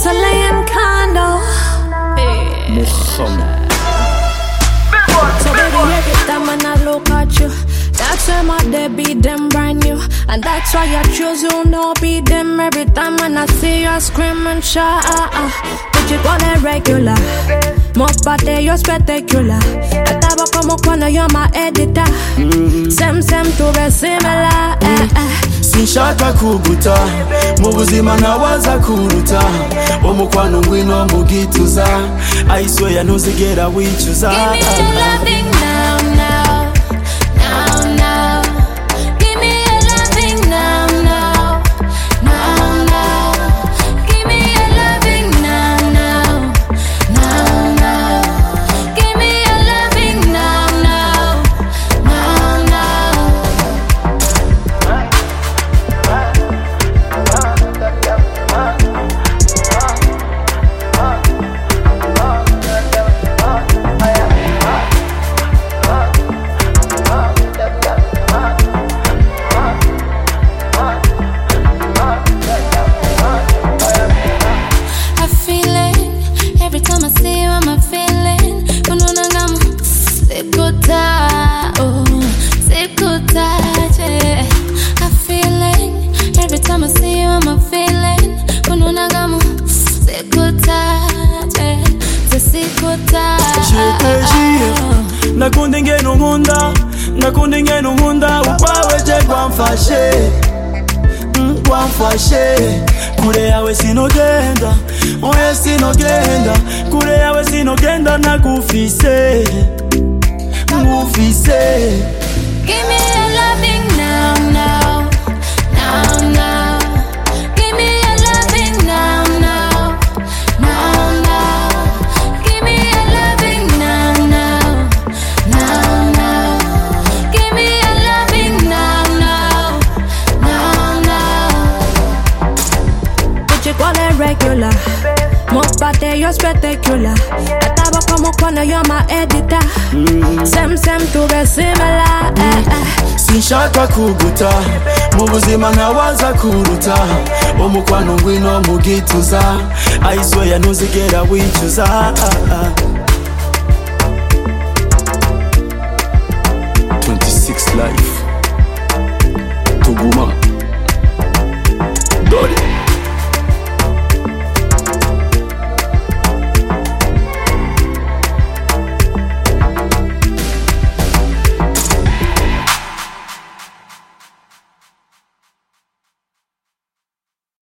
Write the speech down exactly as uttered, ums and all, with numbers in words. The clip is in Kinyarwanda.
Italian condo. Hey. So baby, every time when I look at you, that's why my day be them brand new. And that's why I choose you, no be them. Every time when I see you, I scream and shout. Put you on a regular, more party, you're spectacular. I taba como cuando you're my editor. Same, same to be similar. eh, eh. Sinshaka kuguta mubuzima nawaza kuruta omukwano ngwino mugituza I swear ntuzigera wicuza. Give me your loving now, now, now, now. Give me your loving now, now, now, now. Give me your loving now, now, now, now. Give me your loving now, now, now, now. I feel it every time I see you. I'm a feeling. Kununangamu sikuta, oh sikuta, yeah. I feel it every time I see you. I'm a feeling. Kununangamu sikuta, yeah. Sikuta. Nakundi ngeno nkunda nakundi ngeno nkunda ukwawe je gwamfashe gwamfashe kure yawe sinogenda oya sinogenda kure yawe sinogenda nagufise ngufise. Give me your loving now, now, now, now. Give me your loving now, now, now, now. Give me your loving now, now, now, now. Give me your loving now, now, now, now. Put you on a regular, more party, you're spectacular. I taba como cuando you're my editor. Same, same to be similar. eh, eh. Sinshaka kuguta mubuzima nawaza kuruta omukwano ngwino mugituza I swear ntuzigera wicuza. twenty-six life Tuguma.